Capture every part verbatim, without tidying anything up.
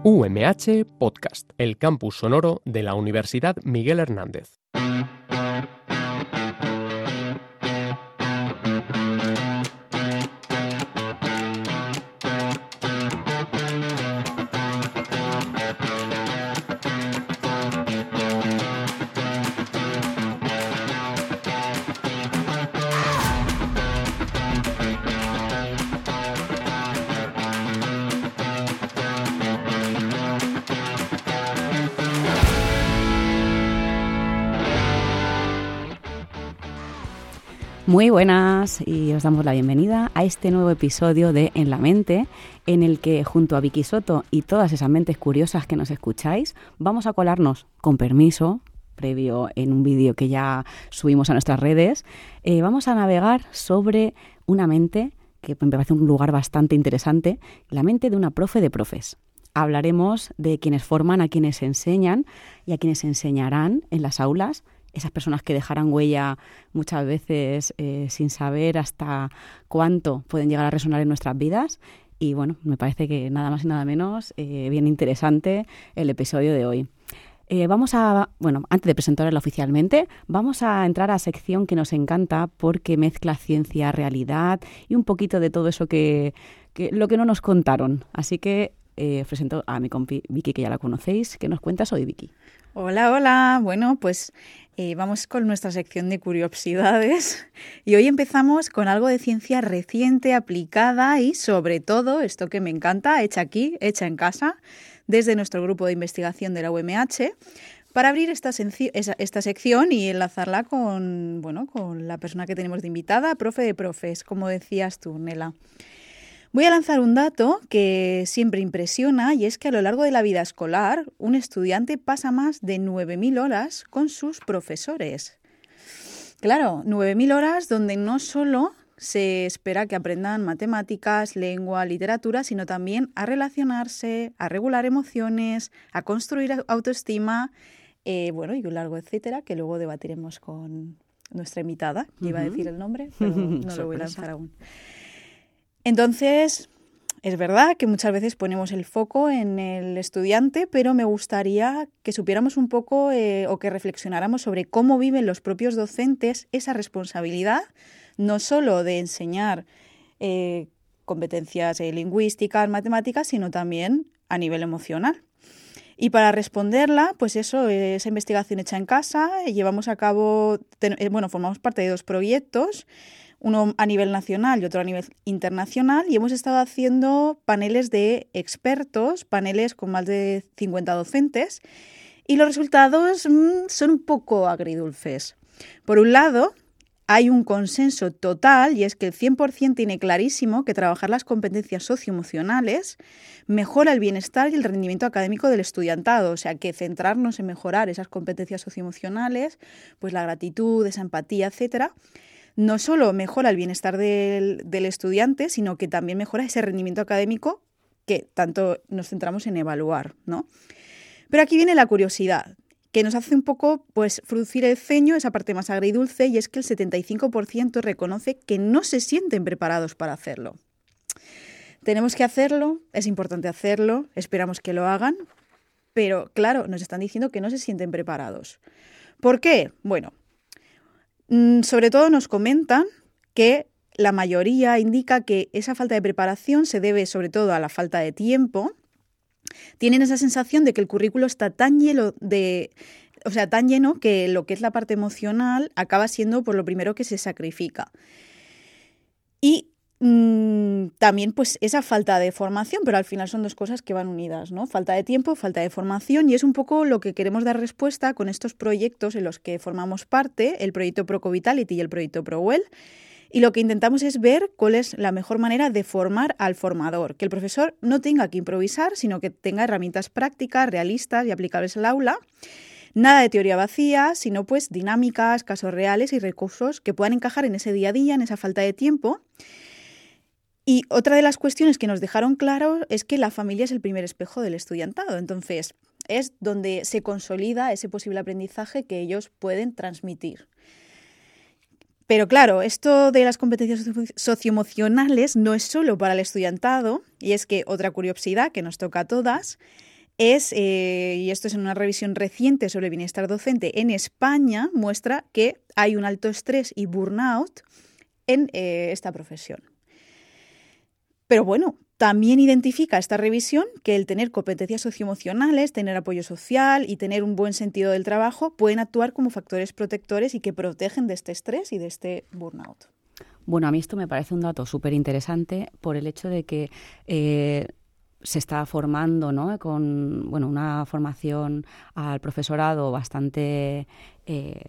U M H Podcast, el campus sonoro de la Universidad Miguel Hernández. Muy buenas y os damos la bienvenida a este nuevo episodio de En la Mente, en el que junto a Vicky Soto y todas esas mentes curiosas que nos escucháis, vamos a colarnos, con permiso, previo en un vídeo que ya subimos a nuestras redes, eh, vamos a navegar sobre una mente que me parece un lugar bastante interesante, la mente de una profe de profes. Hablaremos de quienes forman, a quienes enseñan y a quienes enseñarán en las aulas, esas personas que dejarán huella muchas veces eh, sin saber hasta cuánto pueden llegar a resonar en nuestras vidas. Y bueno, me parece que nada más y nada menos eh, bien interesante el episodio de hoy. Eh, vamos a, bueno, antes de presentarla oficialmente, vamos a entrar a sección que nos encanta porque mezcla ciencia, realidad y un poquito de todo eso que, que lo que no nos contaron. Así que eh, presento a mi compi Vicky, que ya la conocéis. ¿Qué nos cuentas hoy, Vicky? Hola, hola. Bueno, pues eh, vamos con nuestra sección de curiosidades y hoy empezamos con algo de ciencia reciente, aplicada y sobre todo, esto que me encanta, hecha aquí, hecha en casa, desde nuestro grupo de investigación de la U M H, para abrir esta, esta sección y enlazarla con, bueno, con la persona que tenemos de invitada, profe de profes, como decías tú, Nela. Voy a lanzar un dato que siempre impresiona y es que a lo largo de la vida escolar un estudiante pasa más de nueve mil horas con sus profesores. Claro, nueve mil horas donde no solo se espera que aprendan matemáticas, lengua, literatura, sino también a relacionarse, a regular emociones, a construir autoestima, eh, bueno, y un largo etcétera que luego debatiremos con nuestra invitada. Uh-huh. Iba a decir el nombre, pero no lo voy a lanzar aún. Entonces, es verdad que muchas veces ponemos el foco en el estudiante, pero me gustaría que supiéramos un poco eh, o que reflexionáramos sobre cómo viven los propios docentes esa responsabilidad, no solo de enseñar eh, competencias eh, lingüísticas, matemáticas, sino también a nivel emocional. Y para responderla, pues eso, esa investigación hecha en casa, llevamos a cabo, bueno, formamos parte de dos proyectos, uno a nivel nacional y otro a nivel internacional, y hemos estado haciendo paneles de expertos, paneles con más de cincuenta docentes, y los resultados mmm, son un poco agridulces. Por un lado, hay un consenso total, y es que el cien por ciento tiene clarísimo que trabajar las competencias socioemocionales mejora el bienestar y el rendimiento académico del estudiantado, o sea que centrarnos en mejorar esas competencias socioemocionales, pues la gratitud, esa empatía, etcétera, no solo mejora el bienestar del, del estudiante, sino que también mejora ese rendimiento académico que tanto nos centramos en evaluar, ¿no? Pero aquí viene la curiosidad, que nos hace un poco pues fruncir el ceño, esa parte más agridulce, y es que el setenta y cinco por ciento reconoce que no se sienten preparados para hacerlo. Tenemos que hacerlo, es importante hacerlo, esperamos que lo hagan, pero claro, nos están diciendo que no se sienten preparados. ¿Por qué? Bueno, sobre todo nos comentan que la mayoría indica que esa falta de preparación se debe sobre todo a la falta de tiempo. Tienen esa sensación de que el currículo está tan lleno de, o sea, tan lleno que lo que es la parte emocional acaba siendo por lo primero que se sacrifica. Y mmm, también pues esa falta de formación, pero al final son dos cosas que van unidas, ¿no? Falta de tiempo, falta de formación, y es un poco lo que queremos dar respuesta con estos proyectos en los que formamos parte, el proyecto ProCovitality y el proyecto ProWell. Y lo que intentamos es ver cuál es la mejor manera de formar al formador, que el profesor no tenga que improvisar, sino que tenga herramientas prácticas, realistas y aplicables al aula. Nada de teoría vacía, sino pues dinámicas, casos reales y recursos que puedan encajar en ese día a día, en esa falta de tiempo. Y otra de las cuestiones que nos dejaron claro es que la familia es el primer espejo del estudiantado. Entonces, es donde se consolida ese posible aprendizaje que ellos pueden transmitir. Pero claro, esto de las competencias socioemocionales no es solo para el estudiantado, y es que otra curiosidad que nos toca a todas es, eh, y esto es en una revisión reciente sobre el bienestar docente en España, muestra que hay un alto estrés y burnout en eh, esta profesión. Pero bueno, también identifica esta revisión que el tener competencias socioemocionales, tener apoyo social y tener un buen sentido del trabajo pueden actuar como factores protectores y que protegen de este estrés y de este burnout. Bueno, a mí esto me parece un dato súper interesante por el hecho de que eh, se está formando, ¿no?, con bueno, una formación al profesorado bastante eh,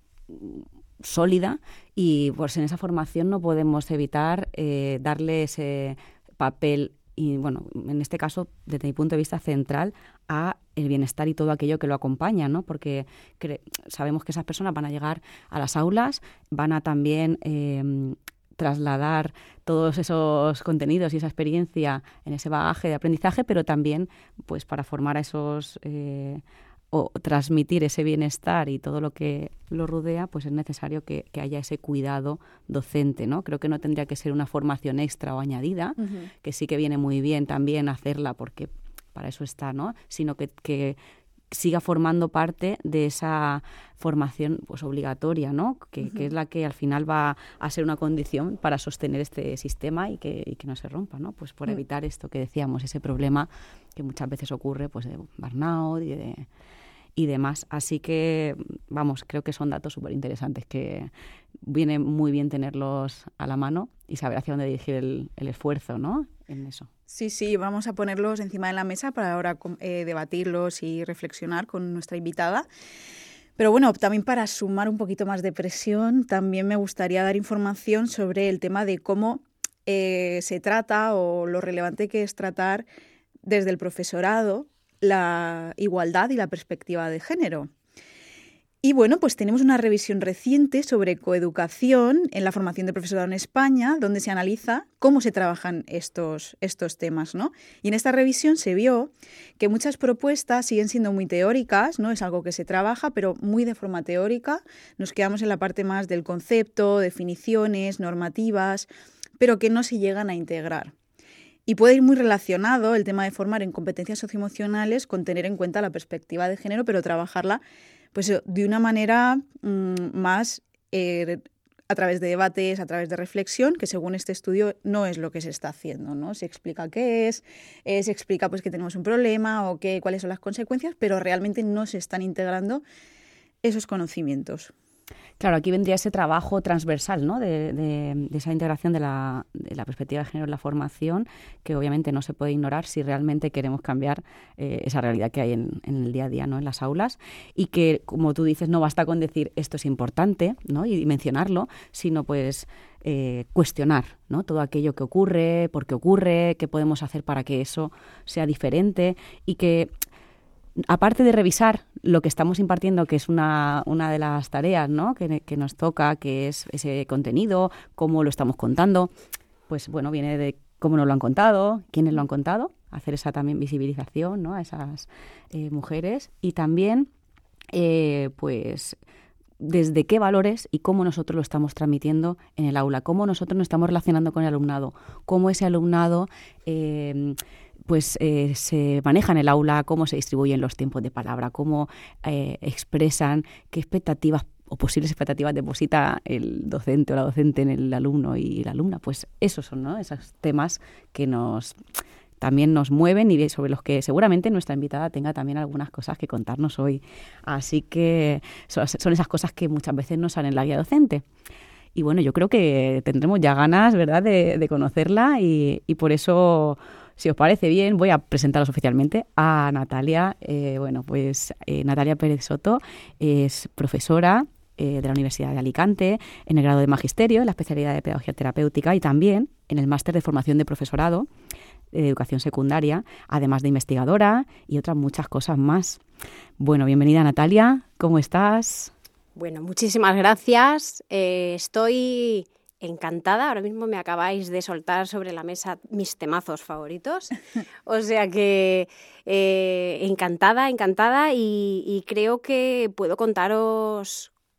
sólida, y pues en esa formación no podemos evitar eh, darle ese papel, y bueno, en este caso, desde mi punto de vista, central a el bienestar y todo aquello que lo acompaña, ¿no? Porque cre- sabemos que esas personas van a llegar a las aulas, van a también eh, trasladar todos esos contenidos y esa experiencia en ese bagaje de aprendizaje, pero también pues para formar a esos eh, o transmitir ese bienestar y todo lo que lo rodea, pues es necesario que, que haya ese cuidado docente, ¿no? Creo que no tendría que ser una formación extra o añadida, uh-huh. que sí que viene muy bien también hacerla porque para eso está, ¿no? Sino que, que siga formando parte de esa formación pues obligatoria, ¿no? Que, uh-huh. que es la que al final va a ser una condición para sostener este sistema y que, y que no se rompa, ¿no? Pues por uh-huh. evitar esto que decíamos, ese problema que muchas veces ocurre pues de burnout y de y demás. Así que, vamos, creo que son datos súper interesantes que viene muy bien tenerlos a la mano y saber hacia dónde dirigir el, el esfuerzo, ¿no?, en eso. Sí, sí, vamos a ponerlos encima de la mesa para ahora eh, debatirlos y reflexionar con nuestra invitada. Pero bueno, también para sumar un poquito más de presión, también me gustaría dar información sobre el tema de cómo eh, se trata o lo relevante que es tratar desde el profesorado la igualdad y la perspectiva de género. Y bueno, pues tenemos una revisión reciente sobre coeducación en la formación de profesorado en España, donde se analiza cómo se trabajan estos, estos temas, ¿no? Y en esta revisión se vio que muchas propuestas siguen siendo muy teóricas, ¿no? Es algo que se trabaja, pero muy de forma teórica. Nos quedamos en la parte más del concepto, definiciones, normativas, pero que no se llegan a integrar. Y puede ir muy relacionado el tema de formar en competencias socioemocionales con tener en cuenta la perspectiva de género, pero trabajarla pues, de una manera mmm, más eh, a través de debates, a través de reflexión, que según este estudio no es lo que se está haciendo, ¿no? Se explica qué es, eh, se explica pues, que tenemos un problema o qué, cuáles son las consecuencias, pero realmente no se están integrando esos conocimientos. Claro, aquí vendría ese trabajo transversal, ¿no?, de, de, de esa integración de la, de la perspectiva de género en la formación, que obviamente no se puede ignorar si realmente queremos cambiar eh, esa realidad que hay en, en el día a día, ¿no?, en las aulas, y que, como tú dices, no basta con decir esto es importante, ¿no?, y mencionarlo, sino pues eh, cuestionar, ¿no?, todo aquello que ocurre, por qué ocurre, qué podemos hacer para que eso sea diferente y que, aparte de revisar lo que estamos impartiendo, que es una, una de las tareas, ¿no?, que, que nos toca, que es ese contenido, cómo lo estamos contando, pues bueno, viene de cómo nos lo han contado, quiénes lo han contado, hacer esa también visibilización, ¿no?, a esas eh, mujeres y también, eh, pues, desde qué valores y cómo nosotros lo estamos transmitiendo en el aula, cómo nosotros nos estamos relacionando con el alumnado, cómo ese alumnado Eh, pues eh, se maneja en el aula, cómo se distribuyen los tiempos de palabra, cómo eh, expresan, qué expectativas o posibles expectativas deposita el docente o la docente en el alumno y la alumna. Pues esos son, ¿no?, esos temas que nos también nos mueven y sobre los que seguramente nuestra invitada tenga también algunas cosas que contarnos hoy. Así que son, son esas cosas que muchas veces no salen en la guía docente. Y bueno, yo creo que tendremos ya ganas, ¿verdad?, de, de conocerla y, y por eso, si os parece bien, voy a presentaros oficialmente a Natalia. Eh, bueno, pues eh, Natalia Pérez Soto es profesora eh, de la Universidad de Alicante en el grado de Magisterio, en la especialidad de Pedagogía Terapéutica y también en el máster de formación de profesorado de Educación Secundaria, además de investigadora y otras muchas cosas más. Bueno, bienvenida Natalia, ¿cómo estás? Bueno, muchísimas gracias. Eh, estoy encantada. Ahora mismo me acabáis de soltar sobre la mesa mis temazos favoritos. O sea que eh, encantada, encantada y, y creo que puedo contaros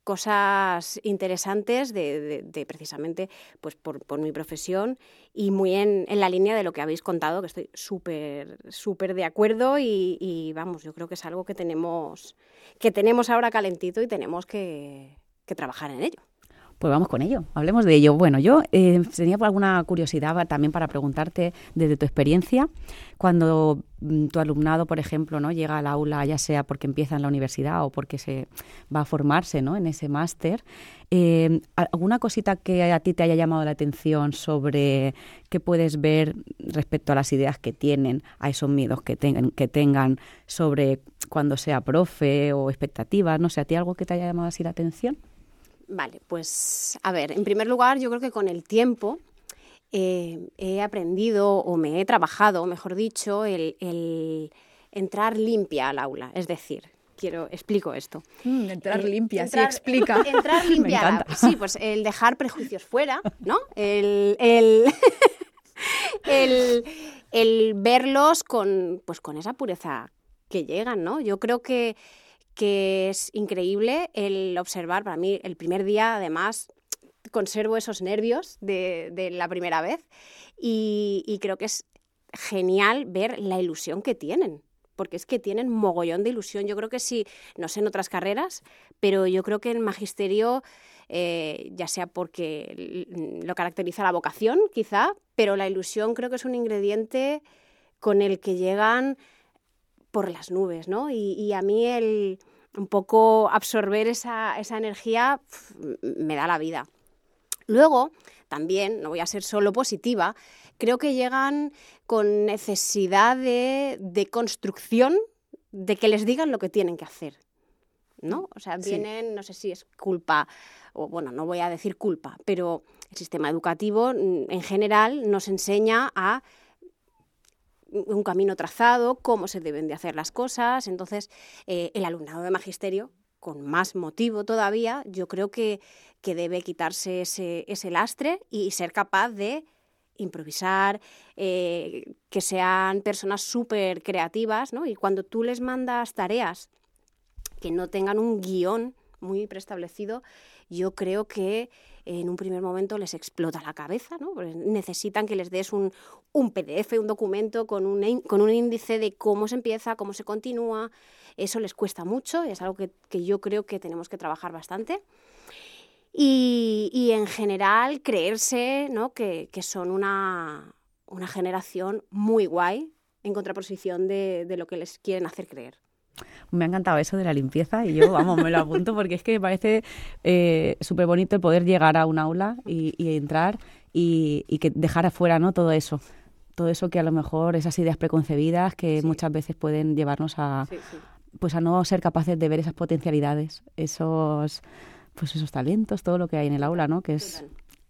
cosas interesantes de, de, de precisamente pues por, por mi profesión y muy en, en la línea de lo que habéis contado, que estoy súper súper de acuerdo y, y vamos, yo creo que es algo que tenemos, que tenemos ahora calentito y tenemos que, que trabajar en ello. Pues vamos con ello, hablemos de ello. Bueno, yo eh, tenía alguna curiosidad también para preguntarte desde tu experiencia, cuando mm, tu alumnado, por ejemplo, ¿no? llega al aula, ya sea porque empieza en la universidad o porque se va a formarse, ¿no? en ese máster, eh, ¿alguna cosita que a ti te haya llamado la atención sobre qué puedes ver respecto a las ideas que tienen, a esos miedos que tengan, que tengan sobre cuando sea profe o expectativas? No sé, ¿a ti algo que te haya llamado así la atención? Vale, pues a ver, en primer lugar yo creo que con el tiempo eh, he aprendido o me he trabajado, mejor dicho, el, el entrar limpia al aula. Es decir, quiero explico esto. Mm, entrar el, limpia, entrar, sí, explica. Entrar limpia al aula. Sí, pues el dejar prejuicios fuera, ¿no? El, el, el, el verlos con, pues con esa pureza que llegan, ¿no? Yo creo que que es increíble el observar, para mí el primer día además conservo esos nervios de, de la primera vez y, y creo que es genial ver la ilusión que tienen, porque es que tienen mogollón de ilusión. Yo creo que sí, no sé en otras carreras, pero yo creo que en magisterio, eh, ya sea porque lo caracteriza la vocación quizá, pero la ilusión creo que es un ingrediente con el que llegan por las nubes, ¿no? Y, y a mí el un poco absorber esa, esa energía pf, me da la vida. Luego, también, no voy a ser solo positiva, creo que llegan con necesidad de, de construcción, de que les digan lo que tienen que hacer, ¿no? O sea, vienen, sí. No sé si es culpa, o bueno, no voy a decir culpa, pero el sistema educativo en general nos enseña a un camino trazado, cómo se deben de hacer las cosas. Entonces, eh, el alumnado de magisterio, con más motivo todavía, yo creo que, que debe quitarse ese, ese lastre y ser capaz de improvisar, eh, que sean personas súper creativas, ¿no? Y cuando tú les mandas tareas que no tengan un guión muy preestablecido, yo creo que en un primer momento les explota la cabeza, ¿no? Porque necesitan que les des un, un P D F, un documento con un, con un índice de cómo se empieza, cómo se continúa. Eso les cuesta mucho y es algo que, que yo creo que tenemos que trabajar bastante. Y, y en general creerse, ¿no? que, que son una, una generación muy guay en contraposición de, de lo que les quieren hacer creer. Me ha encantado eso de la limpieza y yo, vamos, me lo apunto porque es que me parece eh, súper bonito el poder llegar a un aula y, y entrar y, y que dejar afuera, ¿no? todo eso. Todo eso que a lo mejor, esas ideas preconcebidas que sí. muchas veces pueden llevarnos a, sí, sí. pues a no ser capaces de ver esas potencialidades, esos, pues esos talentos, todo lo que hay en el aula, ¿no? Que es...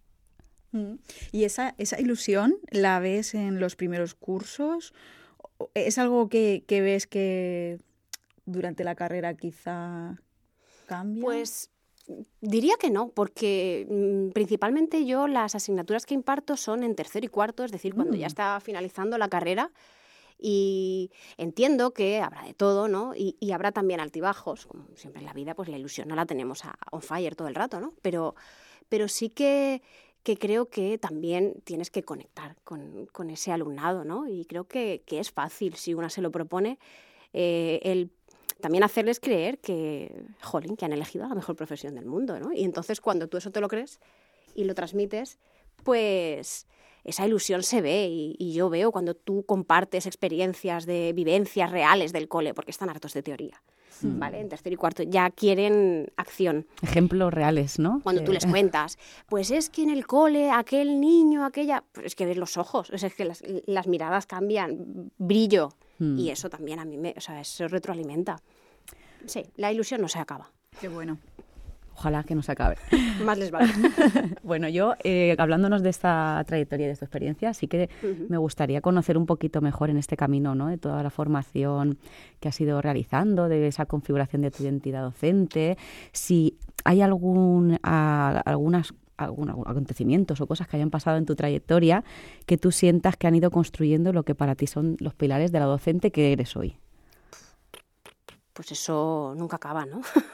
¿Y esa, esa ilusión la ves en los primeros cursos? ¿Es algo que, que ves que durante la carrera quizá cambia? Pues diría que no, porque mmm, principalmente yo las asignaturas que imparto son en tercero y cuarto, es decir, cuando mm. ya está finalizando la carrera, y entiendo que habrá de todo, ¿no? Y, y habrá también altibajos, como siempre en la vida, pues la ilusión no la tenemos a on fire todo el rato, ¿no? Pero, pero sí que, que creo que también tienes que conectar con, con ese alumnado, ¿no? Y creo que, que es fácil, si una se lo propone, eh, el también hacerles creer que, jolín, que han elegido la mejor profesión del mundo, ¿no? Y entonces cuando tú eso te lo crees y lo transmites, pues esa ilusión se ve y, y yo veo cuando tú compartes experiencias de vivencias reales del cole, porque están hartos de teoría, mm. ¿vale? En tercero y cuarto ya quieren acción. Ejemplos reales, ¿no? Cuando eh. tú les cuentas, pues es que en el cole aquel niño, aquella... Pues es que ves los ojos, es que las, las miradas cambian, brillo. Mm. Y eso también a mí me, o sea, eso retroalimenta. Sí, la ilusión no se acaba. Qué bueno. Ojalá que no se acabe. Más les vale. Bueno, yo, eh, hablándonos de esta trayectoria y de esta experiencia, sí que uh-huh. me gustaría conocer un poquito mejor en este camino, ¿no? De toda la formación que has ido realizando, de esa configuración de tu identidad docente. Si hay algún, a, algunas Algún, algún acontecimientos o cosas que hayan pasado en tu trayectoria que tú sientas que han ido construyendo lo que para ti son los pilares de la docente que eres hoy. Pues eso nunca acaba, ¿no?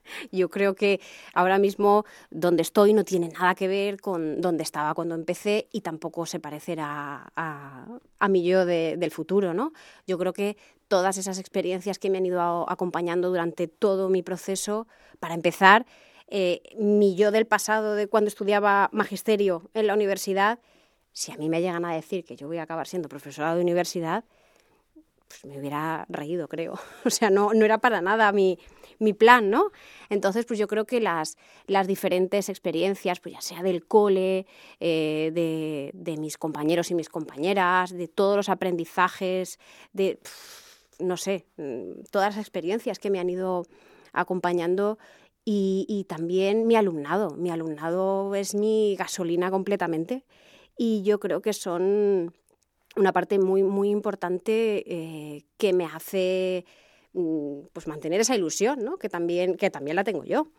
Yo creo que ahora mismo donde estoy no tiene nada que ver con donde estaba cuando empecé y tampoco se parecerá a, a mi yo de, del futuro, ¿no? Yo creo que todas esas experiencias que me han ido a, acompañando durante todo mi proceso, para empezar, eh, mi yo del pasado de cuando estudiaba magisterio en la universidad, si a mí me llegan a decir que yo voy a acabar siendo profesora de universidad, pues me hubiera reído, creo. O sea, no, no era para nada mi, mi plan, ¿no? Entonces, pues yo creo que las, las diferentes experiencias, pues ya sea del cole, eh, de, de mis compañeros y mis compañeras, de todos los aprendizajes, de, pff, no sé, todas las experiencias que me han ido acompañando y, y también mi alumnado. Mi alumnado es mi gasolina completamente y yo creo que son una parte muy, muy importante eh, que me hace pues, mantener esa ilusión, ¿no? que, también, que también la tengo yo.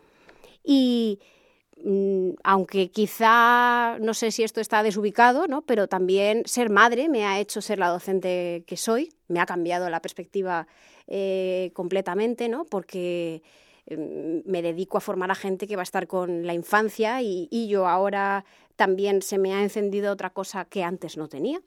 Y mm, aunque quizá, no sé si esto está desubicado, ¿no? pero también ser madre me ha hecho ser la docente que soy, me ha cambiado la perspectiva eh, completamente, ¿no? porque eh, me dedico a formar a gente que va a estar con la infancia y, y yo ahora también se me ha encendido otra cosa que antes no tenía.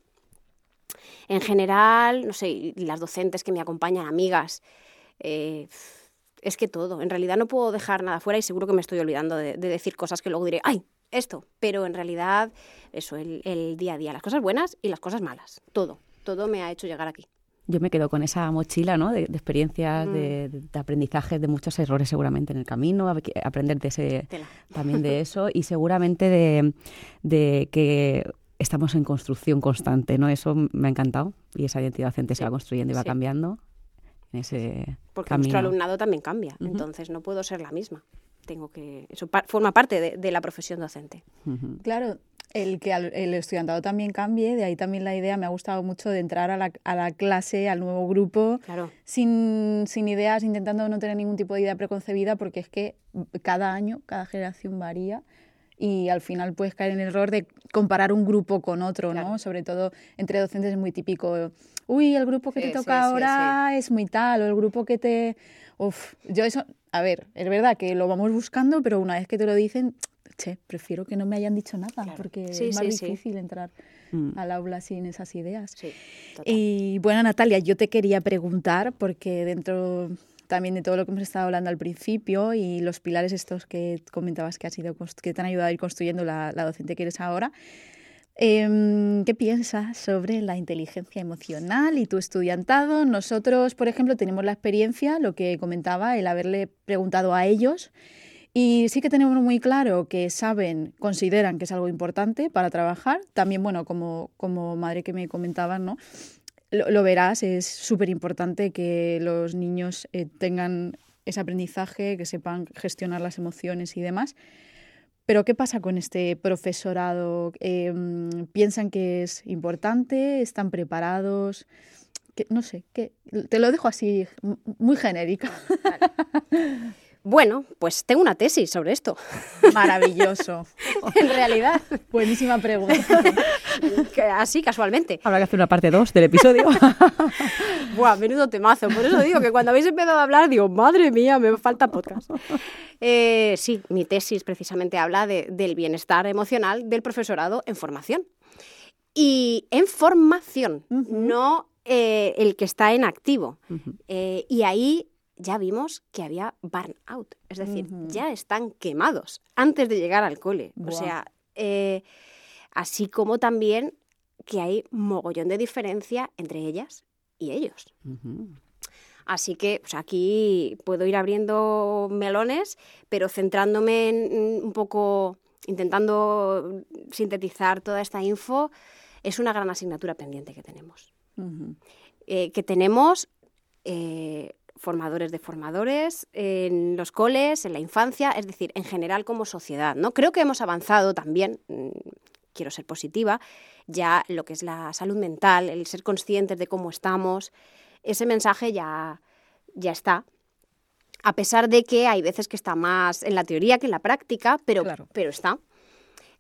En general, no sé, las docentes que me acompañan, amigas, eh, es que todo. En realidad no puedo dejar nada fuera y seguro que me estoy olvidando de, de decir cosas que luego diré, ¡ay, esto! Pero en realidad, eso, el, el día a día, las cosas buenas y las cosas malas, todo. Todo me ha hecho llegar aquí. Yo me quedo con esa mochila, ¿no? de, de experiencias, mm. de, de aprendizaje, de muchos errores seguramente en el camino, aprender de ese, también de eso y seguramente de, de que estamos en construcción constante, ¿no? Eso me ha encantado y esa identidad docente sí. se va construyendo y va sí. cambiando en ese Porque camino. Nuestro alumnado también cambia, uh-huh. entonces no puedo ser la misma. Tengo que eso pa- forma parte de, de la profesión docente. Uh-huh. Claro, el que al, el estudiantado también cambie, de ahí también la idea, me ha gustado mucho de entrar a la, a la clase, al nuevo grupo, claro. sin, sin ideas, intentando no tener ningún tipo de idea preconcebida, porque es que cada año, cada generación varía. Y al final puedes caer en el error de comparar un grupo con otro, ¿no? Claro. Sobre todo entre docentes es muy típico. Uy, el grupo que sí, te toca sí, ahora sí, sí. es muy tal, o el grupo que te... Uf, yo eso... A ver, es verdad que lo vamos buscando, pero una vez que te lo dicen, che, prefiero que no me hayan dicho nada, claro. porque sí, es más sí, difícil sí. entrar mm. al aula sin esas ideas. Sí, total. Y bueno, Natalia, yo te quería preguntar, porque dentro... también de todo lo que hemos estado hablando al principio y los pilares estos que comentabas que, has ido, que te han ayudado a ir construyendo la, la docente que eres ahora. Eh, ¿Qué piensas sobre la inteligencia emocional y tu estudiantado? Nosotros, por ejemplo, tenemos la experiencia, lo que comentaba, el haberle preguntado a ellos y sí que tenemos muy claro que saben, consideran que es algo importante para trabajar. También, bueno, como, como madre que me comentaban, ¿no? Lo, lo verás, es súper importante que los niños eh, tengan ese aprendizaje, que sepan gestionar las emociones y demás. Pero ¿qué pasa con este profesorado? Eh, ¿Piensan que es importante? ¿Están preparados? ¿Qué? No sé, ¿qué? Te lo dejo así, muy genérica. Vale. Bueno, pues tengo una tesis sobre esto. Maravilloso. En realidad. Buenísima pregunta. Así, casualmente. Habrá que hacer una parte dos del episodio. Buah, menudo temazo. Por eso digo que cuando habéis empezado a hablar, digo, madre mía, me falta podcast. Eh, sí, mi tesis precisamente habla de, del bienestar emocional del profesorado en formación. Y en formación, uh-huh. no eh, el que está en activo. Uh-huh. Eh, y ahí... ya vimos que había burnout, es decir, uh-huh. ya están quemados antes de llegar al cole. Wow. O sea, eh, así como también que hay mogollón de diferencia entre ellas y ellos. Uh-huh. Así que pues aquí puedo ir abriendo melones, pero centrándome en un poco, intentando sintetizar toda esta info, es una gran asignatura pendiente que tenemos. Uh-huh. Eh, que tenemos... Eh, formadores de formadores, en los coles, en la infancia, es decir, en general como sociedad, ¿no? Creo que hemos avanzado también, quiero ser positiva, ya lo que es la salud mental, el ser conscientes de cómo estamos, ese mensaje ya, ya está. A pesar de que hay veces que está más en la teoría que en la práctica, pero, claro. pero está.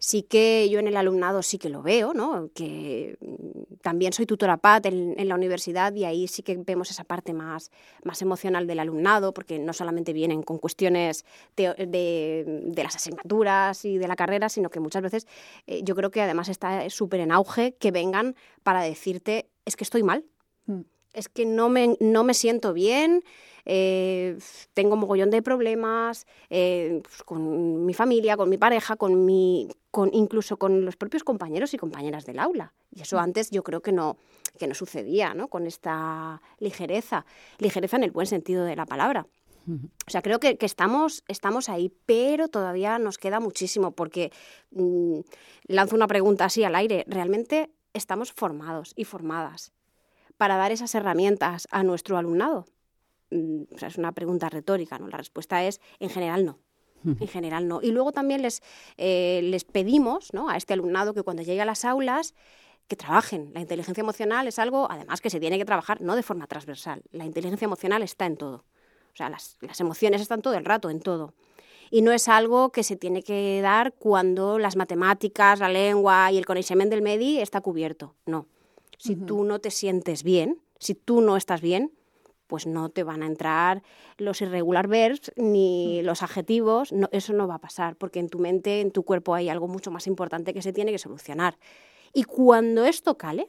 Sí que yo en el alumnado sí que lo veo, ¿no? Que también soy tutora P A T en, en la universidad y ahí sí que vemos esa parte más, más emocional del alumnado, porque no solamente vienen con cuestiones de, de, de las asignaturas y de la carrera, sino que muchas veces eh, yo creo que además está súper en auge que vengan para decirte, es que estoy mal, mm. es que no me, no me siento bien, Eh, tengo mogollón de problemas eh, con mi familia, con mi pareja, con mi, con, incluso con los propios compañeros y compañeras del aula. Y eso antes yo creo que no, que no sucedía, ¿no? Con esta ligereza, ligereza en el buen sentido de la palabra. O sea, creo que, que estamos, estamos ahí, pero todavía nos queda muchísimo porque mmm, lanzo una pregunta así al aire. ¿Realmente estamos formados y formadas para dar esas herramientas a nuestro alumnado? O sea, es una pregunta retórica, ¿no? La respuesta es, en general, no. En general, no. Y luego también les, eh, les pedimos, ¿no?, a este alumnado que cuando llegue a las aulas que trabajen. La inteligencia emocional es algo, además, que se tiene que trabajar no de forma transversal. La inteligencia emocional está en todo. O sea, las, las emociones están todo el rato, en todo. Y no es algo que se tiene que dar cuando las matemáticas, la lengua y el conocimiento del medi está cubierto. No. Si uh-huh. tú no te sientes bien, si tú no estás bien, pues no te van a entrar los irregular verbs ni los adjetivos, no, eso no va a pasar, porque en tu mente, en tu cuerpo hay algo mucho más importante que se tiene que solucionar. Y cuando esto cale,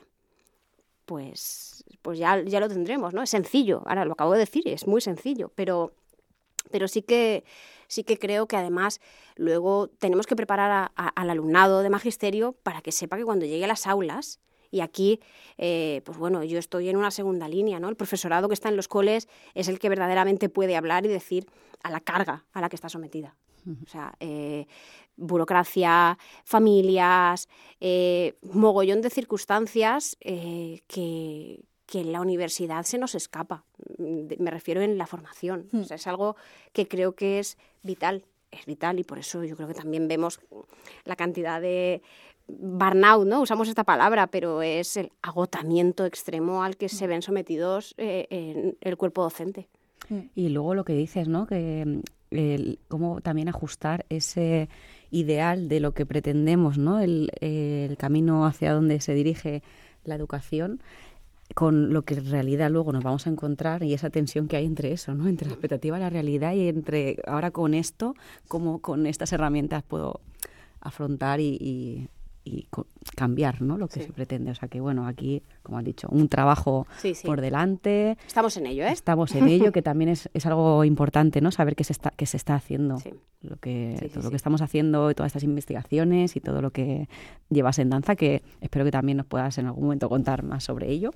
pues, pues ya, ya lo tendremos, ¿no? Es sencillo, ahora lo acabo de decir, es muy sencillo, pero, pero sí que, sí que creo que además luego tenemos que preparar a, a, al alumnado de magisterio para que sepa que cuando llegue a las aulas. Y aquí, eh, pues bueno, yo estoy en una segunda línea, ¿no? El profesorado que está en los coles es el que verdaderamente puede hablar y decir a la carga a la que está sometida. O sea, eh, burocracia, familias, eh, mogollón de circunstancias eh, que, que en la universidad se nos escapa. Me refiero en la formación. O sea, es algo que creo que es vital, es vital y por eso yo creo que también vemos la cantidad de burnout, ¿no? Usamos esta palabra, pero es el agotamiento extremo al que se ven sometidos eh, en el cuerpo docente. Y luego lo que dices, ¿no? Que el, cómo también ajustar ese ideal de lo que pretendemos, ¿no? El, el camino hacia donde se dirige la educación con lo que en realidad luego nos vamos a encontrar y esa tensión que hay entre eso, ¿no? Entre la expectativa y la realidad y entre ahora con esto, cómo con estas herramientas puedo afrontar y, y y cambiar, ¿no?, lo que sí. se pretende. O sea que, bueno, aquí, como has dicho, un trabajo sí, sí. por delante. Estamos en ello, ¿eh? Estamos en ello, que también es, es algo importante, ¿no?, saber qué se está, qué se está haciendo. Sí. Lo que, sí, sí, todo sí. lo que estamos haciendo y todas estas investigaciones y todo lo que llevas en danza, que espero que también nos puedas en algún momento contar más sobre ello.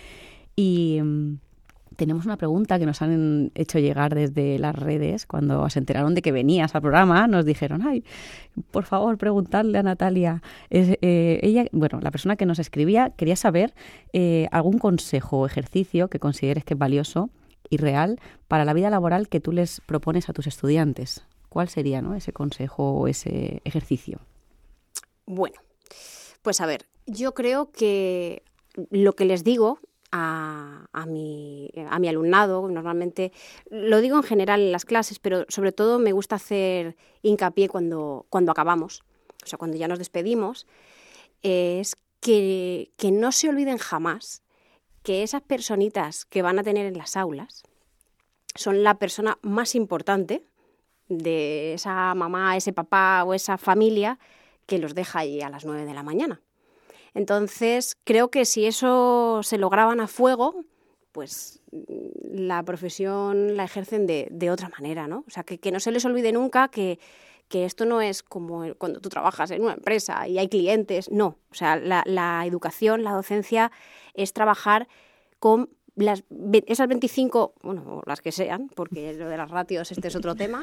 Y tenemos una pregunta que nos han hecho llegar desde las redes. Cuando se enteraron de que venías al programa, nos dijeron, ay, por favor, preguntarle a Natalia. Es, eh, ella, bueno, la persona que nos escribía quería saber eh, algún consejo o ejercicio que consideres que es valioso y real para la vida laboral que tú les propones a tus estudiantes. ¿Cuál sería, ¿no?, ese consejo o ese ejercicio? Bueno, pues a ver, yo creo que lo que les digo A, a, mi, a mi alumnado, normalmente lo digo en general en las clases, pero sobre todo me gusta hacer hincapié cuando, cuando acabamos, o sea, cuando ya nos despedimos, es que, que no se olviden jamás que esas personitas que van a tener en las aulas son la persona más importante de esa mamá, ese papá o esa familia que los deja ahí a las nueve de la mañana. Entonces, creo que si eso se lo graban a fuego, pues la profesión la ejercen de, de otra manera, ¿no? O sea, que, que no se les olvide nunca que, que esto no es como cuando tú trabajas en una empresa y hay clientes, no. O sea, la, la educación, la docencia es trabajar con las, esas veinticinco, bueno, las que sean, porque lo de las ratios este es otro tema,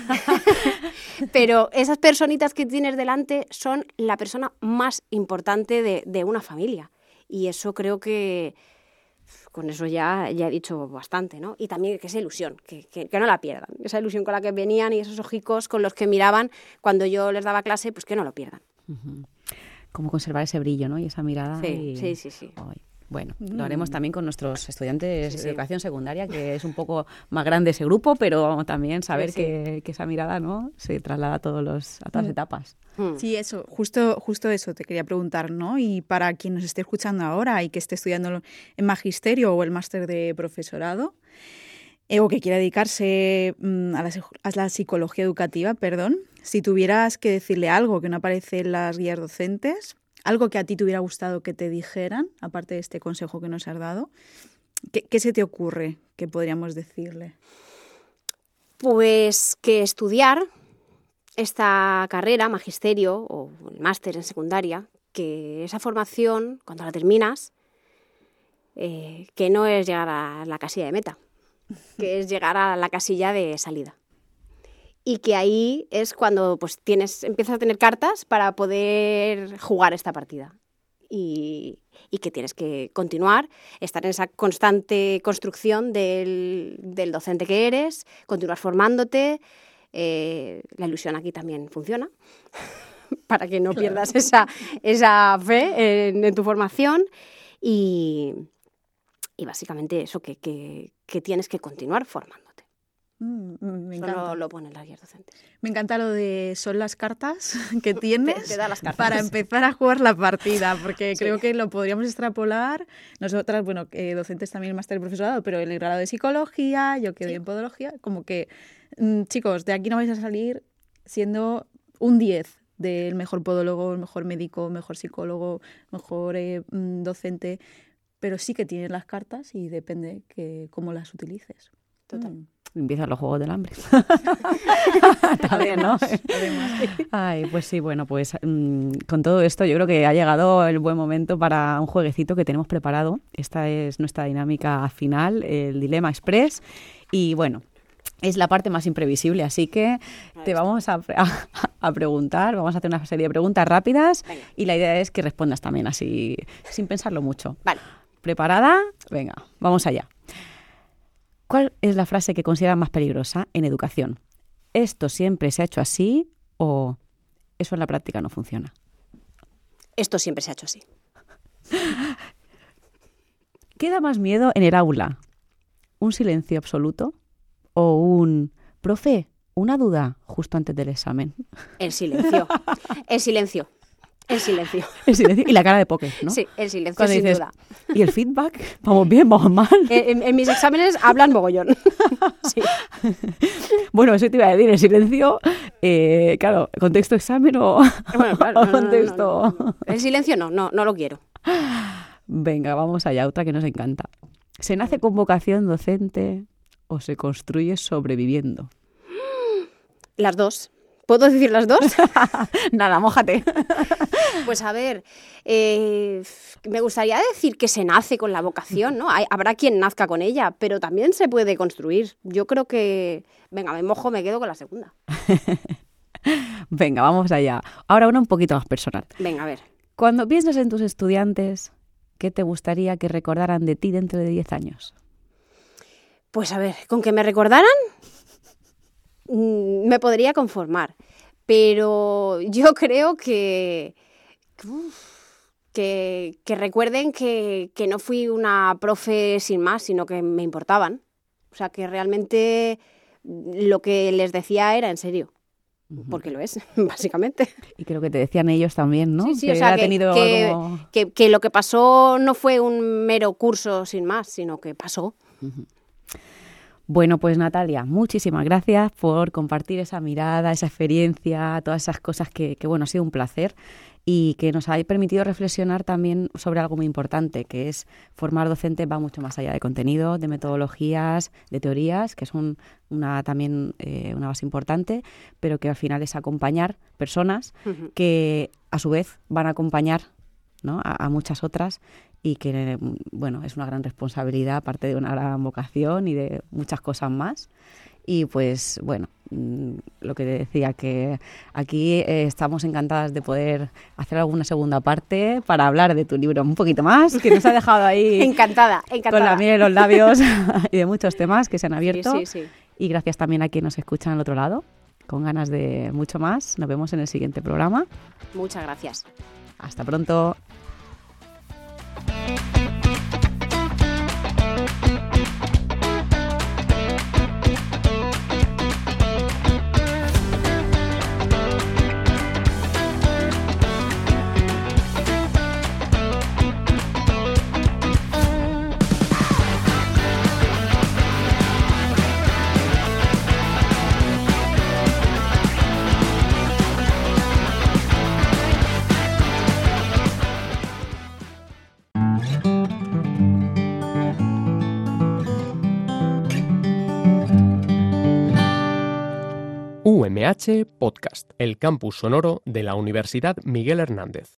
pero esas personitas que tienes delante son la persona más importante de, de una familia. Y eso creo que, con eso ya, ya he dicho bastante, ¿no? Y también que esa ilusión, que, que, que no la pierdan. Esa ilusión con la que venían y esos ojicos con los que miraban cuando yo les daba clase, pues que no lo pierdan. Uh-huh. Como conservar ese brillo, ¿no? Y esa mirada. Sí, y... sí, sí. sí. Ay. Bueno, lo haremos también con nuestros estudiantes sí, sí. de educación secundaria, que es un poco más grande ese grupo, pero también saber sí, sí. Que, que esa mirada, ¿no?, se traslada a, todos los, a todas las mm. etapas. Sí, eso, justo, justo eso te quería preguntar, ¿no? Y para quien nos esté escuchando ahora y que esté estudiando en magisterio o el máster de profesorado, eh, o que quiera dedicarse mm, a, la, a la psicología educativa, perdón, si tuvieras que decirle algo que no aparece en las guías docentes, algo que a ti te hubiera gustado que te dijeran, aparte de este consejo que nos has dado, ¿qué, qué se te ocurre que podríamos decirle? Pues que estudiar esta carrera, magisterio o el máster en secundaria, que esa formación, cuando la terminas, eh, que no es llegar a la casilla de meta, que es llegar a la casilla de salida. Y que ahí es cuando pues, tienes, empiezas a tener cartas para poder jugar esta partida. Y, y que tienes que continuar, estar en esa constante construcción del, del docente que eres, continuar formándote. Eh, la ilusión aquí también funciona, para que no claro. pierdas esa, esa fe en, en tu formación. Y, y básicamente eso, que, que, que tienes que continuar formando. Mm, me encanta. Solo lo ponen las guías docentes. Me encanta lo de son las cartas que tienes te, te da las cartas. Para empezar a jugar la partida, porque sí. creo que lo podríamos extrapolar. Nosotras, bueno, eh, docentes también el máster de profesorado, pero en el grado de psicología, yo que doy sí. en podología, como que, mmm, chicos, de aquí no vais a salir siendo un diez del mejor podólogo, el mejor médico, mejor psicólogo, mejor eh, docente, pero sí que tienes las cartas y depende que cómo las utilices. Total. Mm. Empiezan los juegos del hambre. También, ¿no? Además. Ay, pues sí, bueno, pues mmm, con todo esto yo creo que ha llegado el buen momento para un jueguecito que tenemos preparado. Esta es nuestra dinámica final, el Dilema Express. Y bueno, es la parte más imprevisible, así que te vamos a, a, a preguntar, vamos a hacer una serie de preguntas rápidas. Venga. Y la idea es que respondas también así, sin pensarlo mucho. Vale. ¿Preparada? Venga, vamos allá. ¿Cuál es la frase que consideras más peligrosa en educación? ¿Esto siempre se ha hecho así o eso en la práctica no funciona? Esto siempre se ha hecho así. ¿Qué da más miedo en el aula? ¿Un silencio absoluto o un profe, una duda justo antes del examen? El silencio. El silencio. El silencio. El silencio y la cara de póker, ¿no? Sí, el silencio, cuando sin dices, duda. ¿Y el feedback? ¿Vamos bien? ¿Vamos mal? En, en mis exámenes hablan mogollón. Sí. Bueno, eso te iba a decir, el silencio, eh, claro, ¿contexto examen o, bueno, claro, o no, contexto? No, no, no. El silencio no, no, no lo quiero. Venga, vamos allá, otra que nos encanta. ¿Se nace con vocación docente o se construye sobreviviendo? Las dos. ¿Puedo decir las dos? Nada, mójate. Pues a ver, eh, me gustaría decir que se nace con la vocación, ¿no? Hay, habrá quien nazca con ella, pero también se puede construir. Yo creo que, venga, me mojo, me quedo con la segunda. Venga, vamos allá. Ahora una un poquito más personal. Venga, a ver. Cuando piensas en tus estudiantes, ¿qué te gustaría que recordaran de ti dentro de diez años? Pues a ver, ¿con que me recordaran? Me podría conformar, pero yo creo que que, que recuerden que, que no fui una profe sin más, sino que me importaban. O sea, que realmente lo que les decía era en serio, porque lo es, básicamente. Y creo que te decían ellos también, ¿no? Sí, sí, que o sea, ha que, tenido que, como... que, que lo que pasó no fue un mero curso sin más, sino que pasó. Uh-huh. Bueno, pues Natalia, muchísimas gracias por compartir esa mirada, esa experiencia, todas esas cosas que, que bueno, ha sido un placer y que nos ha permitido reflexionar también sobre algo muy importante, que es formar docentes va mucho más allá de contenido, de metodologías, de teorías, que son una también eh, una base importante, pero que al final es acompañar personas uh-huh. que a su vez van a acompañar, ¿no?, a, a muchas otras. Y que, bueno, es una gran responsabilidad, aparte de una gran vocación y de muchas cosas más. Y pues, bueno, lo que decía, que aquí eh, estamos encantadas de poder hacer alguna segunda parte para hablar de tu libro un poquito más, que nos ha dejado ahí... encantada, encantada. Con la miel en los labios y de muchos temas que se han abierto. Sí, sí, sí. Y gracias también a quienes nos escuchan al otro lado, con ganas de mucho más. Nos vemos en el siguiente programa. Muchas gracias. Hasta pronto. U M H Podcast, el campus sonoro de la Universidad Miguel Hernández.